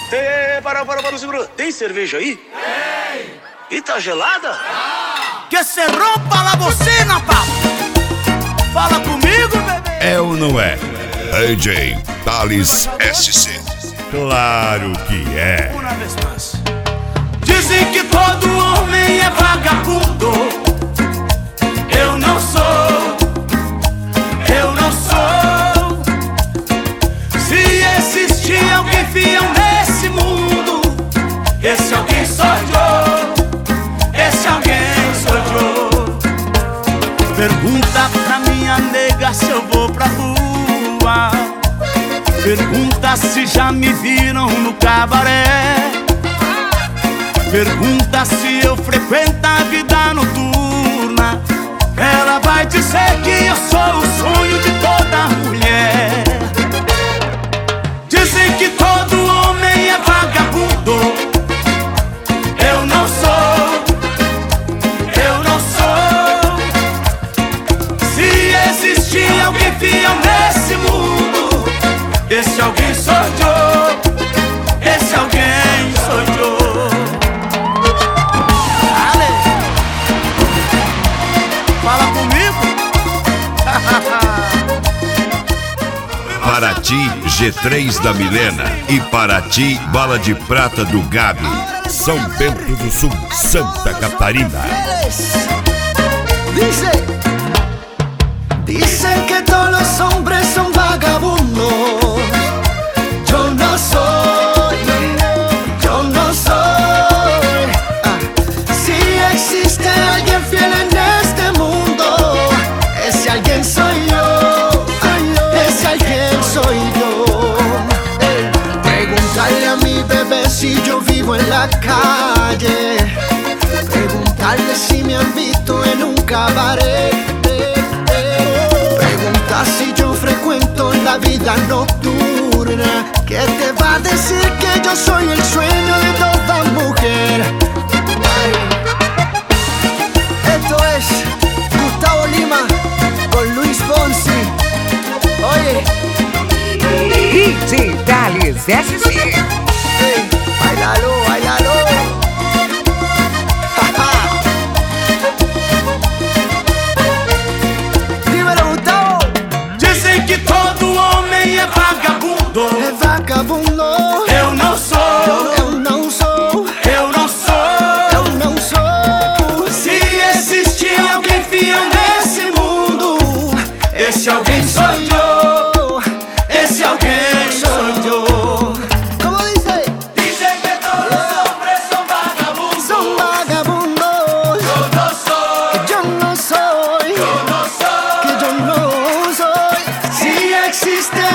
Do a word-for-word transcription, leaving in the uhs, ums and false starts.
Tem, para, para, para, segura. Tem cerveja aí? Tem. E tá gelada? Ah. Que se rompa la bocina, papo. Fala comigo, bebê. É ou não é? D J Thales S C. Claro que é. Uma vez mais. Dizem que todo homem é vagabundo. Eu não sou. Eu não sou. Se existir alguém fiel nesse mundo, esse alguém sou eu. Esse alguém sou eu. Pergunta pra minha nega se eu vou pra rua. Pergunta se já me viram no cabaré. Pergunta se eu frequento a vida noturna. Ela vai dizer que eu sou o sonho de toda mulher. Dizem que todo homem é vagabundo. Eu não sou. Eu não sou. Se existir alguém fiel nesse mundo, esse alguém sou eu. Esse alguém sou eu. Ale, fala comigo. Paraty, G três da Milena. E Paraty, Bala de Prata do Gabi. São Bento do Sul, Santa Catarina. Dice, dicen que todos los hombres son vagabundos. Yo no soy, yo no soy. Ah, si existe alguien fiel en este mundo, ese alguien soy yo. Ese alguien soy yo. Ey, pregúntale a mi bebé si yo vivo en la calle. Preguntarle si me han visto en un cabaret. Pregunta si yo frecuento la vida nocturna. ¿Qué te va a decir que yo soy el sueño de toda mujer? Ay. Esto es Gustavo Lima con Luis Fonsi. Oye, D J Thales S C. hey, bailalo, bailalo. Dímelo, Gustavo. Dizem que todo homem é vagabundo. É vagabundo. Eu não sou. Eu não sou. Eu não sou. Eu não sou. Se existir alguém fiel nesse mundo, esse alguém sou eu. Esse alguém sou eu. Como dice? Dizem que todos os homens são vagabundos. Son vagabundos. Eu não sou. Que yo no soy. Eu não sou. Que yo no soy. Se existe